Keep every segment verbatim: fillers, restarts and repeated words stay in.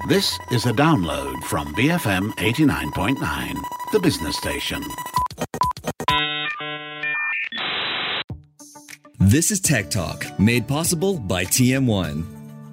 This is a download from B F M eighty-nine point nine, the business station. This is Tech Talk, made possible by T M one.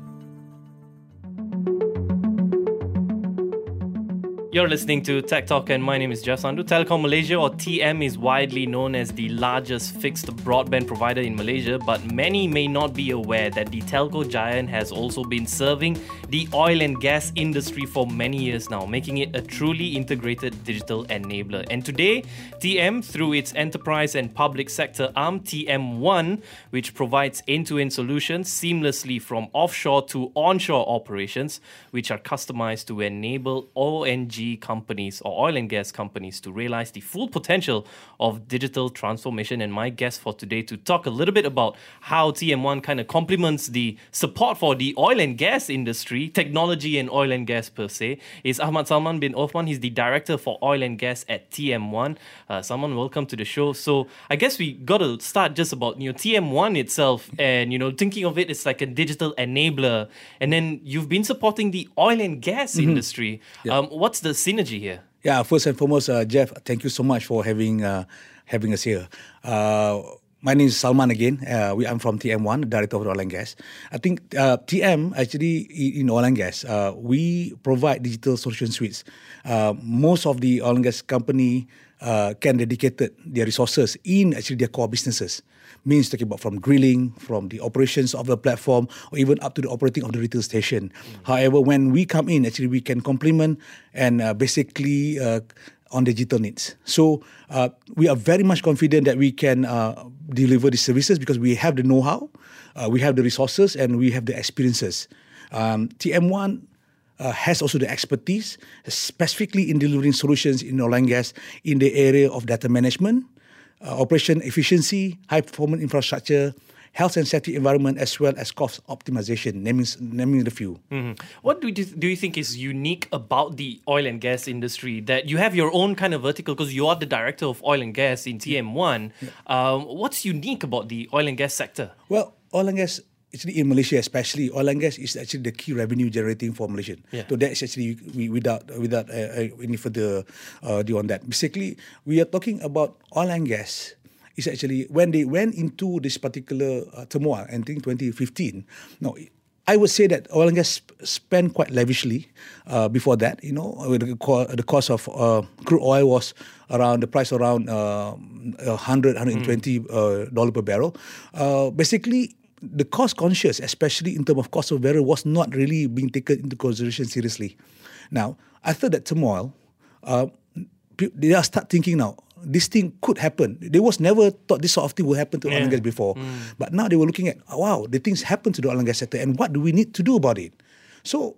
You're listening to Tech Talk and my name is Jeff Sandu. Telekom Malaysia, or T M, is widely known as the largest fixed broadband provider in Malaysia, but many may not be aware that the telco giant has also been serving the oil and gas industry for many years now, making it a truly integrated digital enabler. And today, T M, through its enterprise and public sector arm, T M one, which provides end-to-end solutions seamlessly from offshore to onshore operations, which are customized to enable O N G companies or oil and gas companies to realize the full potential of digital transformation. And my guest for today to talk a little bit about how T M one kind of complements the support for the oil and gas industry, technology and oil and gas per se, is Ahmad Salman bin Othman. He's the director for oil and gas at T M one. Uh, Salman, welcome to the show. So I guess we got to start just about, you know, T M one itself, and, you know, thinking of it as like a digital enabler. And then you've been supporting the oil and gas mm-hmm. industry. Yeah. Um, what's the synergy here? Yeah, first and foremost, uh, Jeff, thank you so much for having uh, having us here. Uh, my name is Salman again. Uh, we, I'm from T M one, Director of Oil and Gas. I think uh, T M, actually, in oil and gas, uh, we provide digital solution suites. Uh, most of the oil and gas company uh, can dedicate their resources in actually their core businesses. Means talking about from drilling, from the operations of the platform, or even up to the operating of the retail station. Mm. However, when we come in, actually we can complement and uh, basically uh, on digital needs. So uh, we are very much confident that we can uh, deliver the services because we have the know-how, uh, we have the resources, and we have the experiences. Um, T M one Uh, has also the expertise, specifically in delivering solutions in oil and gas in the area of data management, uh, operation efficiency, high-performance infrastructure, health and safety environment, as well as cost optimization, naming, naming the few. Mm-hmm. What do you, do you think is unique about the oil and gas industry, that you have your own kind of vertical, because you are the director of oil and gas in T M one. Yeah. Um, what's unique about the oil and gas sector? Well, oil and gas, actually in Malaysia especially, oil and gas is actually the key revenue generating for Malaysia. Yeah. So that is actually we, without without uh, any further uh, ado on that. Basically, we are talking about oil and gas. Is actually when they went into this particular uh, turmoil, I think twenty fifteen. No, I would say that oil and gas spent quite lavishly uh, before that. You know, the, the cost of uh, crude oil was around the price around uh, one hundred, one hundred twenty mm. uh, dollar per barrel. Uh, basically, the cost conscious, especially in terms of cost of barrel, was not really being taken into consideration seriously. Now, after that turmoil, uh, they are start thinking now, this thing could happen. They was never thought this sort of thing would happen to yeah. oil and gas before. Mm. But now they were looking at, oh, wow, the things happen to the oil and gas sector, and what do we need to do about it? So,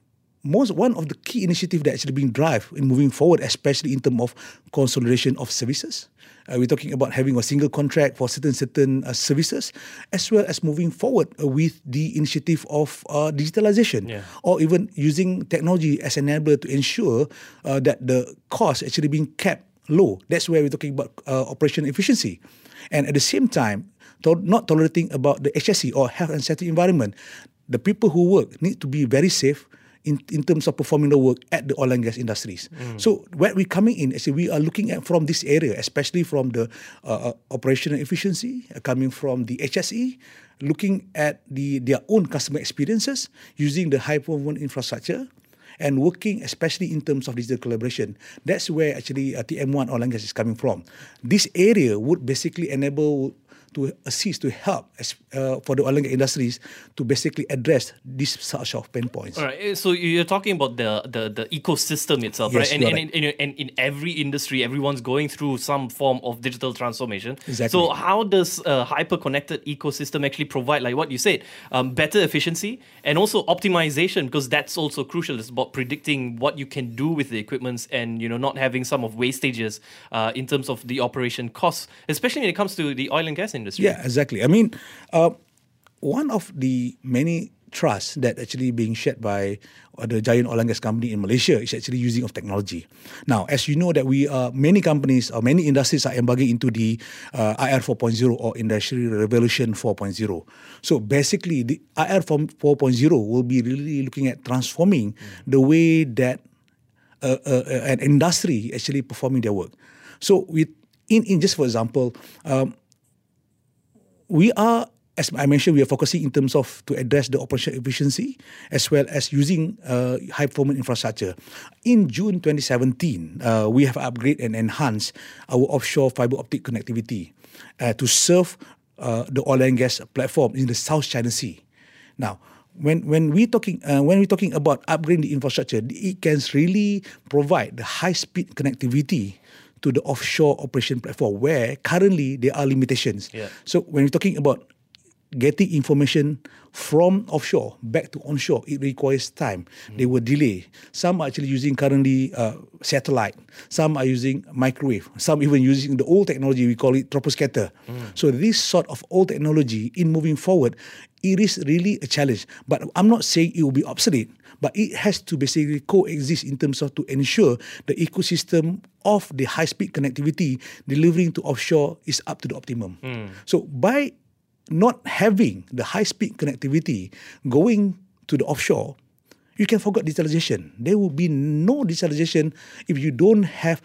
most one of the key initiatives that actually being drive in moving forward, especially in terms of consolidation of services. Uh, we're talking about having a single contract for certain certain uh, services, as well as moving forward uh, with the initiative of uh, digitalization, yeah. or even using technology as an enabler to ensure uh, that the cost actually being kept low. That's where we're talking about uh, operation efficiency, and at the same time, to- not tolerating about the H S E or health and safety environment. The people who work need to be very safe in, in terms of performing the work at the oil and gas industries. Mm. So where we're coming in, actually, we are looking at from this area, especially from the uh, operational efficiency, uh, coming from the H S E, looking at the their own customer experiences, using the high-performance infrastructure, and working especially in terms of digital collaboration. That's where actually uh, T M one Oil and Gas is coming from. This area would basically enable to assist, to help uh, for the oil and gas industries to basically address these such of pain points. All right. So you're talking about the the, the ecosystem itself, yes, right? And, and, right. In, and in every industry, everyone's going through some form of digital transformation. Exactly. So how does a hyper-connected ecosystem actually provide, like what you said, um, better efficiency and also optimization? Because that's also crucial. It's about predicting what you can do with the equipments and, you know, not having some of wastages uh, in terms of the operation costs, especially when it comes to the oil and gas industry. Yeah, exactly. I mean, uh, one of the many trust that actually being shared by the giant oil and gas company in Malaysia is actually using of technology. Now, as you know that we are, many companies or many industries are embarking into the uh, I R four point oh or Industrial Revolution four point oh. So basically, the I R four point oh will be really looking at transforming mm. the way that uh, uh, an industry actually performing their work. So with in, in just for example, um, we are, as I mentioned, we are focusing in terms of to address the operational efficiency as well as using uh, high-performance infrastructure. In June twenty seventeen, uh, we have upgraded and enhanced our offshore fiber optic connectivity uh, to serve uh, the oil and gas platform in the South China Sea. Now, when when we talking uh, when we're talking about upgrading the infrastructure, it can really provide the high-speed connectivity to the offshore operation platform where currently there are limitations. Yeah. So when we're talking about getting information from offshore back to onshore, it requires time. Mm. They will delay. Some are actually using currently uh, satellite. Some are using microwave. Some even using the old technology, we call it troposcatter. Mm. So this sort of old technology in moving forward, it is really a challenge. But I'm not saying it will be obsolete, but it has to basically coexist in terms of to ensure the ecosystem of the high-speed connectivity delivering to offshore is up to the optimum. Mm. So by not having the high-speed connectivity going to the offshore, you can forget digitalization. There will be no digitalization if you don't have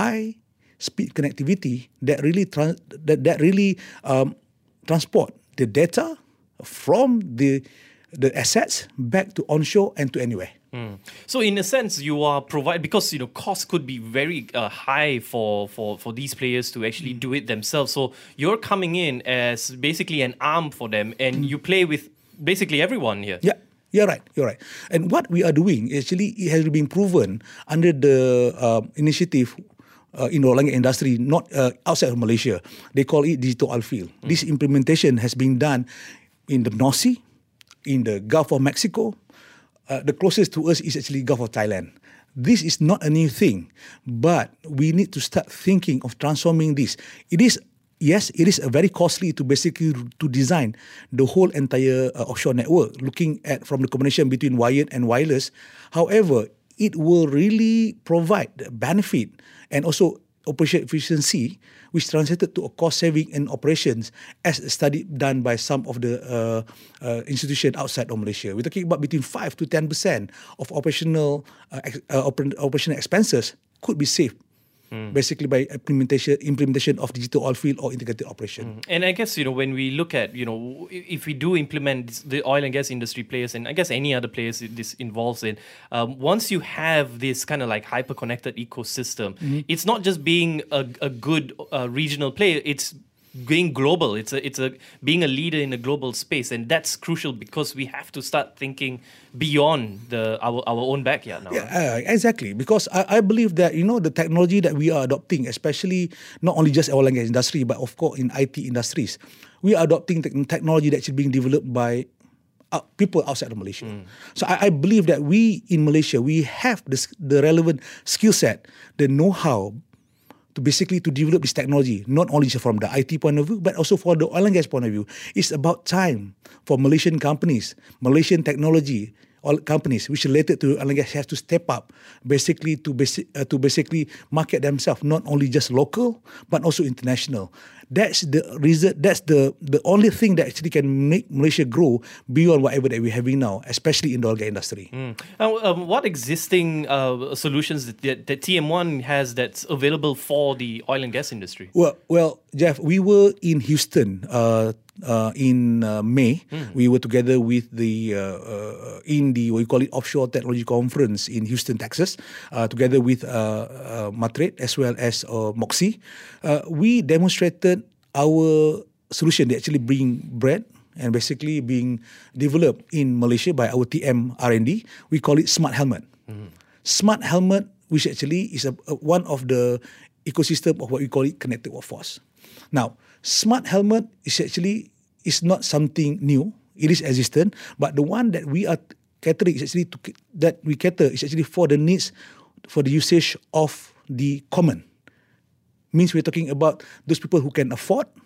high-speed connectivity that really trans- that, that really um, transport the data from the the assets back to onshore and to anywhere. Mm. So in a sense, you are provide because you know costs could be very uh, high for, for, for these players to actually mm. do it themselves. So you're coming in as basically an arm for them, and mm. you play with basically everyone here. Yeah. You're right, you're right. And what we are doing, actually, it has been proven under the uh, initiative uh, in the oil and gas industry, not uh, outside of Malaysia. They call it digital oil field. Mm. This implementation has been done in the North Sea, in the Gulf of Mexico. Uh, the closest to us is actually Gulf of Thailand. This is not a new thing, but we need to start thinking of transforming this. It is, yes, it is a very costly to basically to design the whole entire uh, offshore network, looking at from the combination between wired and wireless. However, it will really provide benefit and also operation efficiency, which translated to a cost saving in operations, as a study done by some of the uh, uh, institutions outside of Malaysia. We're talking about between five to ten percent of operational uh, ex- uh, oper- operational expenses could be saved. Mm. Basically by implementation implementation of digital oil field or integrated operation. Mm. And I guess, you know, when we look at, you know, if we do implement the oil and gas industry players, and I guess any other players this involves in, um, once you have this kind of like hyper-connected ecosystem, mm-hmm. it's not just being a, a good uh, regional player, it's being global. It's a, it's a being a leader in a global space, and that's crucial because we have to start thinking beyond the our, our own backyard now. Yeah, right? uh, exactly. Because I, I believe that, you know, the technology that we are adopting, especially not only just oil and gas industry, but of course in I T industries, we are adopting te- technology that's being developed by uh, people outside of Malaysia. Mm. So I, I believe that we in Malaysia, we have the, the relevant skill set, the know-how, to basically to develop this technology, not only from the I T point of view, but also for the oil and gas point of view. It's about time for Malaysian companies, Malaysian technology oil companies which related to oil and gas have to step up, basically to basic, uh, to basically market themselves, not only just local, but also international. That's the reason. That's the the only thing that actually can make Malaysia grow beyond whatever that we're having now, especially in the oil and gas industry. Mm. Now, um, what existing uh, solutions that, that, that T M one has that's available for the oil and gas industry? Well, well, Jeff, we were in Houston uh, uh, in uh, May. Mm. We were together with the uh, uh, in the what you call it offshore technology conference in Houston, Texas, uh, together with uh, uh, Matrade as well as uh, Moxie. Uh, we demonstrated our solution that actually being bred and basically being developed in Malaysia by our T M R and D. We call it Smart Helmet. Mm-hmm. Smart Helmet, which actually is a, a, one of the ecosystem of what we call it connected workforce. Now, Smart Helmet is actually is not something new. It is existent, but the one that we are catering is actually to, that we cater is actually for the needs, for the usage of the common. Means we're talking about those people who can afford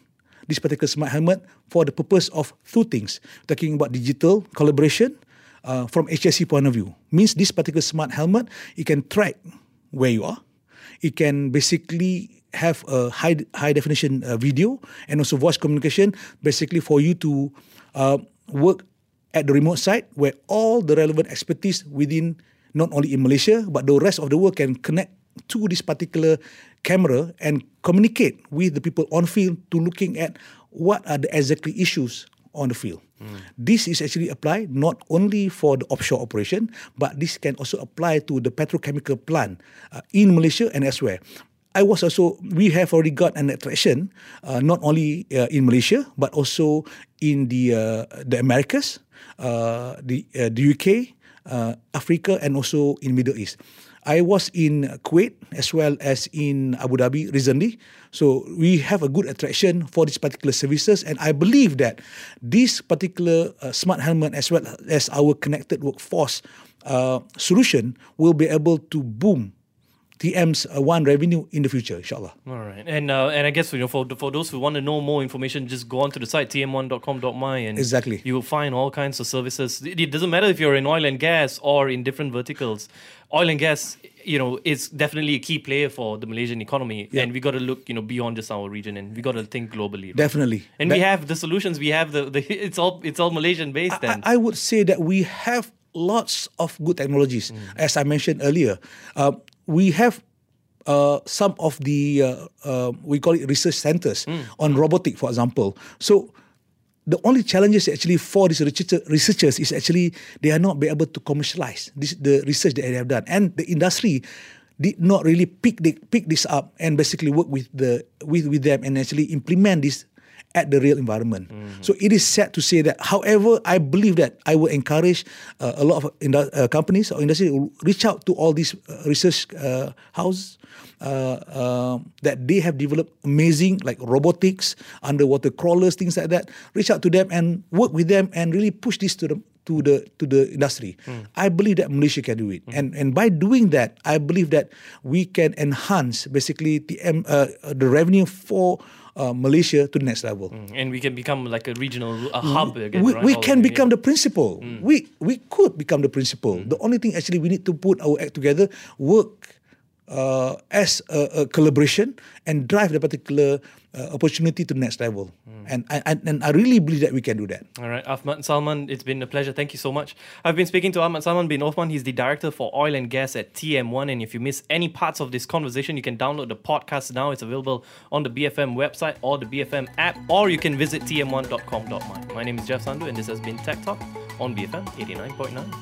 this particular smart helmet for the purpose of two things. Talking about digital collaboration uh, from H S C point of view. Means this particular smart helmet, it can track where you are. It can basically have a high high definition uh, video and also voice communication, basically for you to uh, work at the remote site where all the relevant expertise within, not only in Malaysia, but the rest of the world can connect to this particular camera and communicate with the people on field to looking at what are the exactly issues on the field. Mm. This is actually applied not only for the offshore operation, but this can also apply to the petrochemical plant uh, in Malaysia and elsewhere. I was also, we have already got an attraction, uh, not only uh, in Malaysia, but also in the uh, the Americas, uh, the, uh, the U K, uh, Africa, and also in Middle East. I was in Kuwait as well as in Abu Dhabi recently. So we have a good attraction for these particular services. And I believe that this particular uh, smart helmet as well as our connected workforce uh, solution will be able to boom T M's uh, one revenue in the future, inshallah. All right, and uh, and I guess you know for for those who want to know more information, just go onto the site T M one dot com dot my and exactly you will find all kinds of services. It, it doesn't matter if you're in oil and gas or in different verticals. Oil and gas, you know, is definitely a key player for the Malaysian economy, yeah. and we got to look, you know, beyond just our region, and we got to think globally. Right? Definitely, and that, we have the solutions. We have the, the it's all it's all Malaysian based. I, then I would say that we have lots of good technologies, mm. as I mentioned earlier. Uh, we have. Uh, some of the, uh, uh, we call it research centers mm. on robotic, for example. So the only challenges actually for these researchers is actually they are not be able to commercialize this, the research that they have done. And the industry did not really pick, the, pick this up and basically work with, the, with, with them and actually implement this at the real environment. Mm-hmm. So it is sad to say that. However, I believe that I will encourage uh, a lot of indu- uh, companies or industry to reach out to all these uh, research uh, houses uh, uh, that they have developed amazing like robotics, underwater crawlers, things like that. Reach out to them and work with them and really push this to the to the to the industry. Mm. I believe that Malaysia can do it, mm. and and by doing that, I believe that we can enhance basically the uh, the revenue for. Uh, Malaysia to the next level, mm. and we can become like a regional a hub again. We, right? we can the, become yeah. the principal. Mm. We we could become the principal. Mm. The only thing actually we need to put our act together, work uh, as a, a collaboration, and drive the particular uh, opportunity to the next level. Mm. And, and and I really believe that we can do that. All right, Ahmad Salman, it's been a pleasure. Thank you so much. I've been speaking to Ahmad Salman bin Othman. He's the director for oil and gas at T M one. And if you miss any parts of this conversation, you can download the podcast now. It's available on the B F M website or the B F M app, or you can visit T M one dot com dot my. My name is Jeff Sandhu, and this has been Tech Talk on B F M eighty-nine point nine.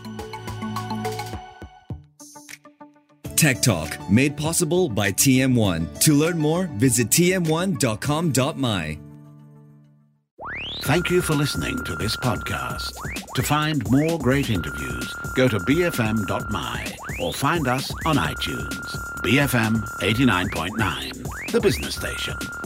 Tech Talk, made possible by T M one. To learn more, visit T M one dot com dot my. Thank you for listening to this podcast. To find more great interviews, go to B F M dot my or find us on iTunes. B F M eighty-nine point nine, the business station.